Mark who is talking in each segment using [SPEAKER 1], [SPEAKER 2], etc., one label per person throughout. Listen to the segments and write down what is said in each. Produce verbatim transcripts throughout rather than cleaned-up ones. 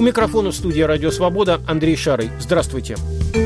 [SPEAKER 1] микрофона в студии «Радио Свобода» Андрей Шарый. Здравствуйте.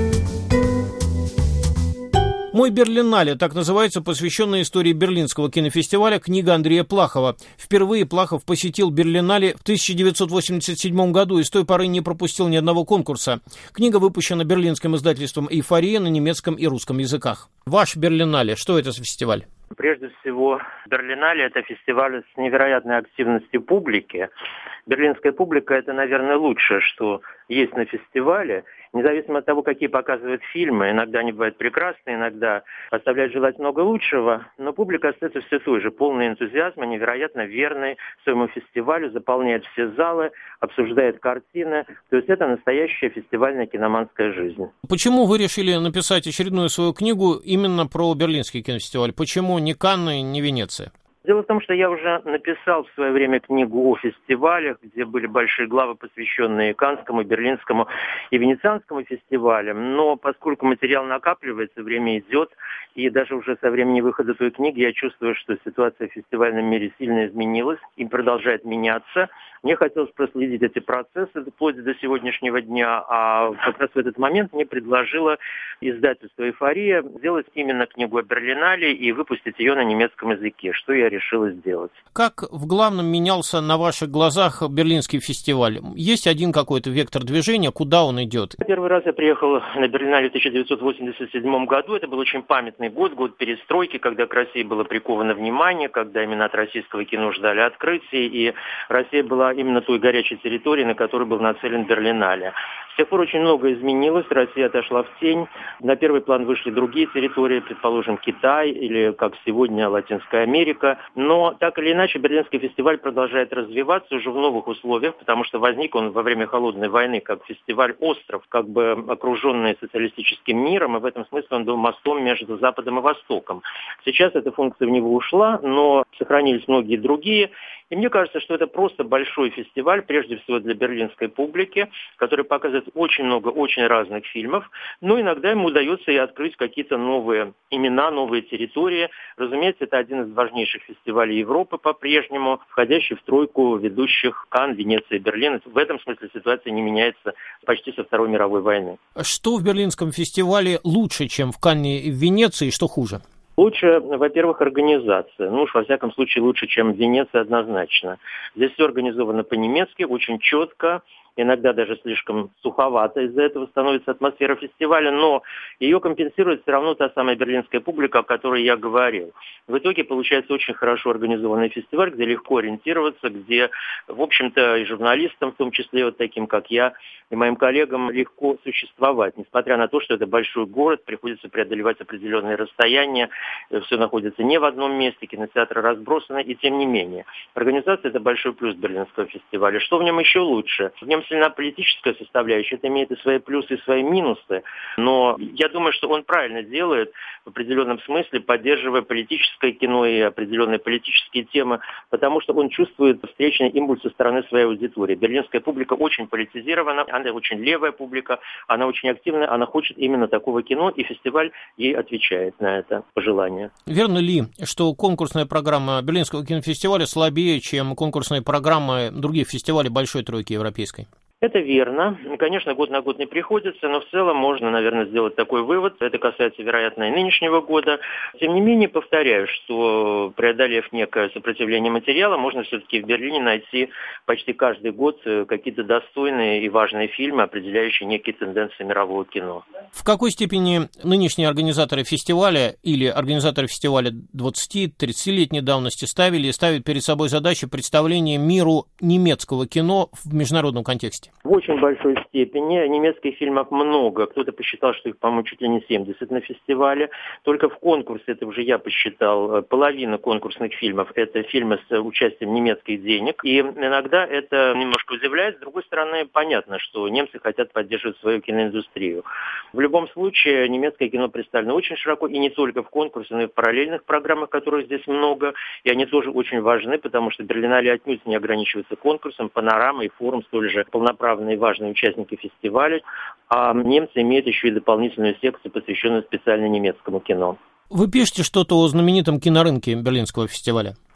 [SPEAKER 1] «Мой Берлинале» — так называется посвященная истории Берлинского кинофестиваля книга Андрея Плахова. Впервые Плахов посетил Берлинале в тысяча девятьсот восемьдесят седьмом году и с той поры не пропустил ни одного конкурса. Книга выпущена берлинским издательством «Эйфория» на немецком и русском языках. Ваш Берлинале, что это за фестиваль?
[SPEAKER 2] Прежде всего, Берлинале – это фестиваль с невероятной активностью публики. Берлинская публика – это, наверное, лучшее, что есть на фестивале. Независимо от того, какие показывают фильмы, иногда они бывают прекрасны, иногда оставляют желать много лучшего, но публика остается все той же, полная энтузиазма, невероятно верной своему фестивалю, заполняет все залы, обсуждает картины. То есть это настоящая фестивальная киноманская жизнь.
[SPEAKER 1] Почему вы решили написать очередную свою книгу именно про Берлинский кинофестиваль? Почему не Канны, не Венеция?
[SPEAKER 2] Дело в том, что я уже написал в свое время книгу о фестивалях, где были большие главы, посвященные Каннскому, Берлинскому и Венецианскому фестивалям. Но поскольку материал накапливается, время идет, и даже уже со времени выхода той книги я чувствую, что ситуация в фестивальном мире сильно изменилась и продолжает меняться. Мне хотелось проследить эти процессы вплоть до сегодняшнего дня, а как раз в этот момент мне предложило издательство «Эйфория» сделать именно книгу о Берлинале и выпустить ее на немецком языке, что я решила сделать.
[SPEAKER 1] Как в главном менялся на ваших глазах Берлинский фестиваль? Есть один какой-то вектор движения, куда он идет?
[SPEAKER 2] Первый раз я приехал на Берлинале в тысяча девятьсот восемьдесят седьмом году. Это был очень памятный год, год перестройки, когда к России было приковано внимание, когда именно от российского кино ждали открытия, и Россия была именно той горячей территорией, на которую был нацелен Берлинале. С тех пор очень много изменилось, Россия отошла в тень. На первый план вышли другие территории, предположим, Китай или, как сегодня, Латинская Америка. Но так или иначе Берлинский фестиваль продолжает развиваться уже в новых условиях, потому что возник он во время Холодной войны как фестиваль-остров, как бы окруженный социалистическим миром, и в этом смысле он был мостом между Западом и Востоком. Сейчас эта функция в него ушла, но сохранились многие другие. И мне кажется, что это просто большой фестиваль, прежде всего для берлинской публики, который показывает очень много очень разных фильмов, но иногда ему удается и открыть какие-то новые имена, новые территории. Разумеется, это один из важнейших фестивалей Европы по-прежнему, входящий в тройку ведущих Канн, Венеция и Берлин. В этом смысле ситуация не меняется почти со Второй мировой войны.
[SPEAKER 1] Что в Берлинском фестивале лучше, чем в Канне и в Венеции, что хуже?
[SPEAKER 2] Лучше, во-первых, организация. Ну уж, во всяком случае, лучше, чем в Венеции однозначно. Здесь все организовано по-немецки, очень четко. Иногда даже слишком суховато, из-за этого становится атмосфера фестиваля, но ее компенсирует все равно та самая берлинская публика, о которой я говорил. В итоге получается очень хорошо организованный фестиваль, где легко ориентироваться, где, в общем-то, и журналистам, в том числе вот таким, как я, и моим коллегам, легко существовать. Несмотря на то, что это большой город, приходится преодолевать определенные расстояния, все находится не в одном месте, кинотеатры разбросаны, и тем не менее. Организация – это большой плюс берлинского фестиваля. Что в нем еще лучше? В нем сильна политическая составляющая, это имеет и свои плюсы, и свои минусы, но я думаю, что он правильно делает в определенном смысле, поддерживая политическое кино и определенные политические темы, потому что он чувствует встречный импульс со стороны своей аудитории. Берлинская публика очень политизирована, она очень левая публика, она очень активная, она хочет именно такого кино, и фестиваль ей отвечает на это пожелание.
[SPEAKER 1] Верно ли, что конкурсная программа Берлинского кинофестиваля слабее, чем конкурсные программы других фестивалей Большой Тройки Европейской?
[SPEAKER 2] Это верно. Конечно, год на год не приходится, но в целом можно, наверное, сделать такой вывод. Это касается, вероятно, и нынешнего года. Тем не менее, повторяю, что преодолев некое сопротивление материала, можно все-таки в Берлине найти почти каждый год какие-то достойные и важные фильмы, определяющие некие тенденции мирового кино.
[SPEAKER 1] В какой степени нынешние организаторы фестиваля или организаторы фестиваля двадцати-тридцатилетней давности ставили и ставят перед собой задачу представления миру немецкого кино в международном контексте?
[SPEAKER 2] В очень большой степени. Немецких фильмов много. Кто-то посчитал, что их, по-моему, чуть ли не семьдесят на фестивале. Только в конкурсе, это уже я посчитал, половина конкурсных фильмов – это фильмы с участием немецких денег. И иногда это немножко удивляет. С другой стороны, понятно, что немцы хотят поддерживать свою киноиндустрию. В любом случае, немецкое кино представлено очень широко, и не только в конкурсе, но и в параллельных программах, которых здесь много. И они тоже очень важны, потому что Берлинале отнюдь не ограничивается конкурсом. Панорама и форум столь же полноправные и важные участники фестиваля, а немцы имеют еще и дополнительную секцию, посвященную специально немецкому кино.
[SPEAKER 1] Вы пишете что-то о знаменитом кинорынке Берлинского фестиваля?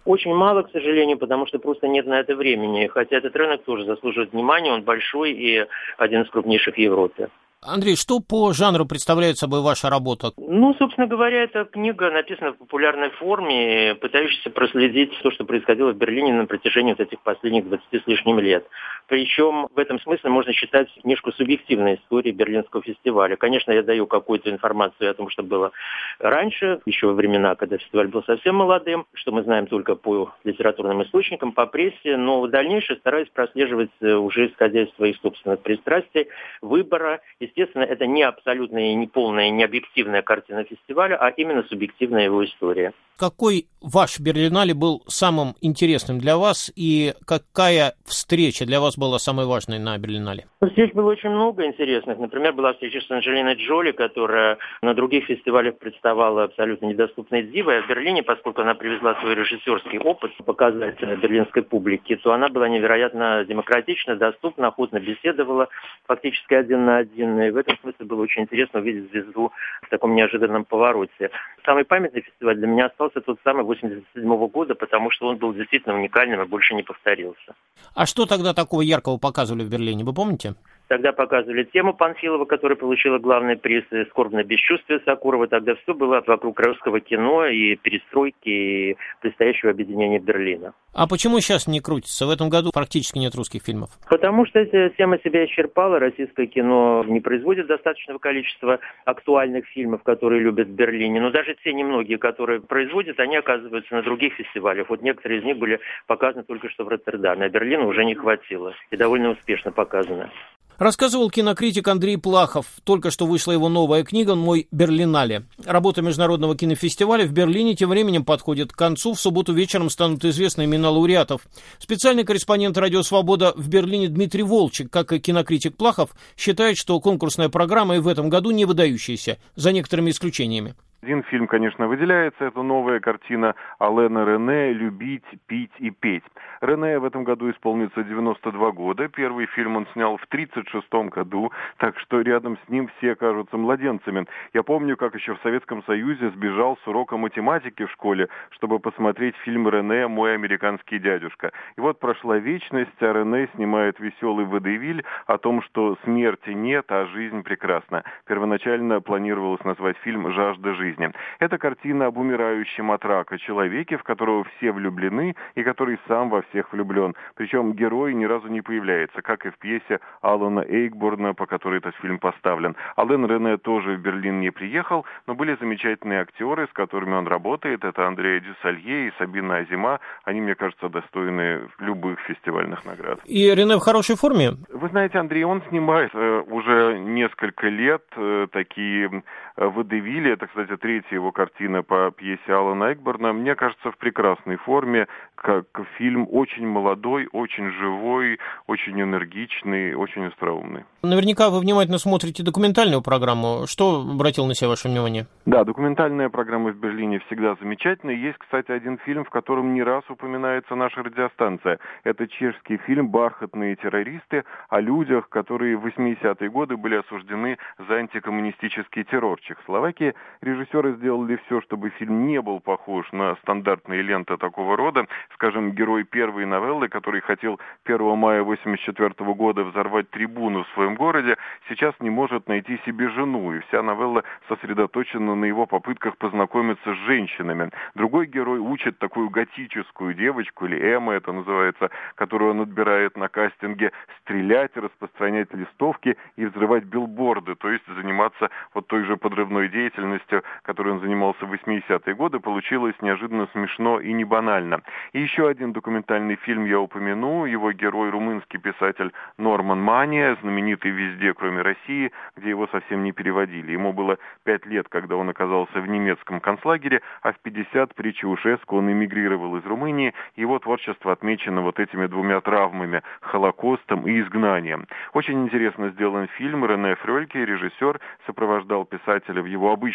[SPEAKER 2] Очень мало, к сожалению, потому что просто нет на это времени. Хотя этот рынок тоже заслуживает внимания, он большой и один из крупнейших в Европе.
[SPEAKER 1] Андрей, что по жанру представляет собой ваша работа?
[SPEAKER 2] Ну, собственно говоря, эта книга написана в популярной форме, пытающейся проследить то, что происходило в Берлине на протяжении вот этих последних двадцати с лишним лет. Причем в этом смысле можно считать книжку субъективной истории Берлинского фестиваля. Конечно, я даю какую-то информацию о том, что было раньше, еще во времена, когда фестиваль был совсем молодым, что мы знаем только по литературным источникам, по прессе, но в дальнейшем стараюсь прослеживать, уже исходя из своих собственных пристрастий, выбора. Естественно, это не абсолютная и не полная, не объективная картина фестиваля, а именно субъективная его история.
[SPEAKER 1] Какой ваш Берлинале был самым интересным для вас и какая встреча для вас была самой важной на Берлинале?
[SPEAKER 2] Встреч было очень много интересных. Например, была встреча с Анджелиной Джоли, которая на других фестивалях представала абсолютно недоступной дивой. А в Берлине, поскольку она привезла свой режиссерский опыт показать берлинской публике, то она была невероятно демократична, доступна, охотно беседовала фактически один на один. И в этом смысле было очень интересно увидеть звезду в таком неожиданном повороте. Самый памятный фестиваль для меня остался тот самый восемьдесят седьмого года, потому что он был действительно уникальным и больше не повторился.
[SPEAKER 1] А что тогда такого яркого показывали в Берлине, вы помните?
[SPEAKER 2] Тогда показывали тему Панфилова, которая получила главный приз, и «Скорбное бесчувствие» Сакурова. Тогда все было вокруг русского кино и перестройки, и предстоящего объединения Берлина.
[SPEAKER 1] А почему сейчас не крутится? В этом году практически нет русских фильмов.
[SPEAKER 2] Потому что эта тема себя исчерпала. Российское кино не производит достаточного количества актуальных фильмов, которые любят в Берлине. Но даже те немногие, которые производят, они оказываются на других фестивалях. Вот некоторые из них были показаны только что в Роттердаме, а Берлина уже не хватило. И довольно успешно показаны.
[SPEAKER 1] Рассказывал кинокритик Андрей Плахов. Только что вышла его новая книга «Мой Берлинале». Работа международного кинофестиваля в Берлине тем временем подходит к концу. В субботу вечером станут известны имена лауреатов. Специальный корреспондент «Радио Свобода» в Берлине Дмитрий Волчек, как и кинокритик Плахов, считает, что конкурсная программа и в этом году не выдающаяся, за некоторыми исключениями.
[SPEAKER 3] Один фильм, конечно, выделяется. Это новая картина Алена Рене «Любить, пить и петь». Рене в этом году исполнится девяносто два года. Первый фильм он снял в тридцать шестом году, так что рядом с ним все кажутся младенцами. Я помню, как еще в Советском Союзе сбежал с урока математики в школе, чтобы посмотреть фильм Рене «Мой американский дядюшка». И вот прошла вечность, а Рене снимает веселый водевиль о том, что смерти нет, а жизнь прекрасна. Первоначально планировалось назвать фильм «Жажда жизни». Это картина об умирающем от рака человеке, в которого все влюблены и который сам во всех влюблен. Причем герой ни разу не появляется, как и в пьесе Алана Эйкборна, по которой этот фильм поставлен. Ален Рене тоже в Берлин не приехал, но были замечательные актеры, с которыми он работает. Это Андреа Дюссалье и Сабина Азима. Они, мне кажется, достойны любых фестивальных наград.
[SPEAKER 1] И Рене в хорошей форме?
[SPEAKER 3] Вы знаете, Андрей, он снимает э, уже несколько лет э, такие э, водевили. Это, кстати, третья его картина по пьесе Алана Эйкборна. Мне кажется, в прекрасной форме, как фильм очень молодой, очень живой, очень энергичный, очень остроумный.
[SPEAKER 1] Наверняка вы внимательно смотрите документальную программу. Что обратил на себя ваше внимание?
[SPEAKER 3] Да, документальная программа в Берлине всегда замечательная. Есть, кстати, один фильм, в котором не раз упоминается наша радиостанция. Это чешский фильм «Бархатные террористы» о людях, которые в восьмидесятые годы были осуждены за антикоммунистический террор в Чехословакии. Режиссеры сделали все, чтобы фильм не был похож на стандартные ленты такого рода. Скажем, герой первой новеллы, который хотел первого мая восемьдесят четвёртого года взорвать трибуну в своем городе, сейчас не может найти себе жену, и вся новелла сосредоточена на его попытках познакомиться с женщинами. Другой герой учит такую готическую девочку, или Эмма это называется, которую он отбирает на кастинге, стрелять, распространять листовки и взрывать билборды, то есть заниматься вот той же подрывной деятельностью, которой он занимался в восьмидесятые годы. Получилось неожиданно смешно и не банально. И еще один документальный фильм я упомяну. Его герой — румынский писатель Норман Мания, знаменитый везде, кроме России, где его совсем не переводили. Ему было пять лет, когда он оказался в немецком концлагере, а в пятьдесят при Чаушеску он эмигрировал из Румынии. Его творчество отмечено вот этими двумя травмами — Холокостом и изгнанием. Очень интересно сделан фильм. Рене Фрёльке, режиссер, сопровождал писателя в его обычных таких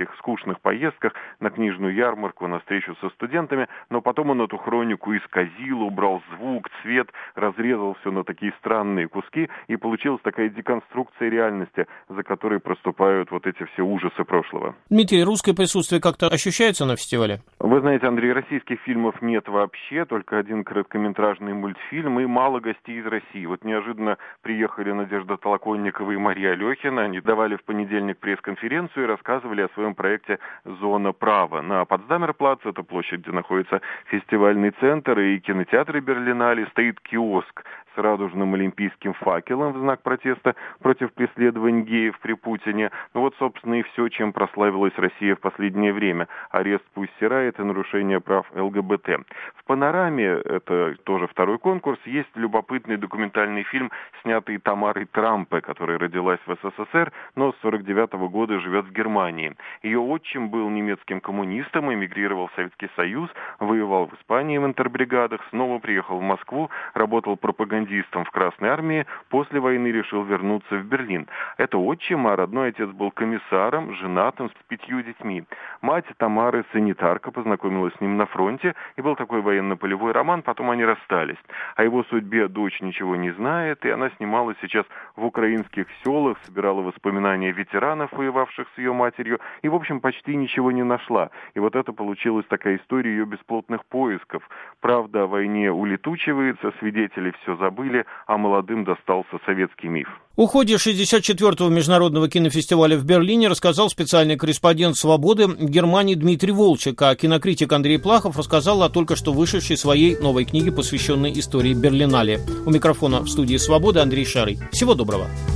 [SPEAKER 3] таких скучных поездках на книжную ярмарку, на встречу со студентами, но потом он эту хронику исказил, убрал звук, цвет, разрезал все на такие странные куски, и получилась такая деконструкция реальности, за которой проступают вот эти все ужасы прошлого.
[SPEAKER 1] Дмитрий, русское присутствие как-то ощущается на фестивале?
[SPEAKER 3] Вы знаете, Андрей, российских фильмов нет вообще, только один короткометражный мультфильм и мало гостей из России. Вот неожиданно приехали Надежда Толоконникова и Мария Алехина, они давали в понедельник пресс-конференцию и рассказывали о своем проекте «Зона права». На Потсдамер-плац, это площадь, где находится фестивальный центр и кинотеатры Берлинале, стоит киоск с радужным олимпийским факелом в знак протеста против преследований геев при Путине. Ну вот, собственно, и все, чем прославилась Россия в последнее время. Арест Пусси Райт и нарушение прав ЛГБТ. В «Панораме», это тоже второй конкурс, есть любопытный документальный фильм, снятый Тамарой Трампе, которая родилась в СССР, но с сорок девятого года живет в Германии. Ее отчим был немецким коммунистом, эмигрировал в Советский Союз, воевал в Испании в интербригадах, снова приехал в Москву, работал пропагандистом в Красной армии, после войны решил вернуться в Берлин. Это отчим, а родной отец был комиссаром, женатым, с пятью детьми. Мать Тамары санитарка, познакомилась с ним на фронте, и был такой военно-полевой роман, потом они расстались. О его судьбе дочь ничего не знает, и она снималась сейчас в украинских селах, собирала воспоминания ветеранов, воевавших с ее матерью, и, в общем, почти ничего не нашла. И вот это получилась такая история ее бесплотных поисков. Правда о войне улетучивается, свидетели все забыли, а молодым достался советский миф.
[SPEAKER 1] О ходе шестьдесят четвёртого международного кинофестиваля в Берлине рассказал специальный корреспондент «Свободы» в Германии Дмитрий Волчек, а кинокритик Андрей Плахов рассказал о только что вышедшей своей новой книге, посвященной истории Берлинале. У микрофона в студии «Свободы» Андрей Шарый. Всего доброго.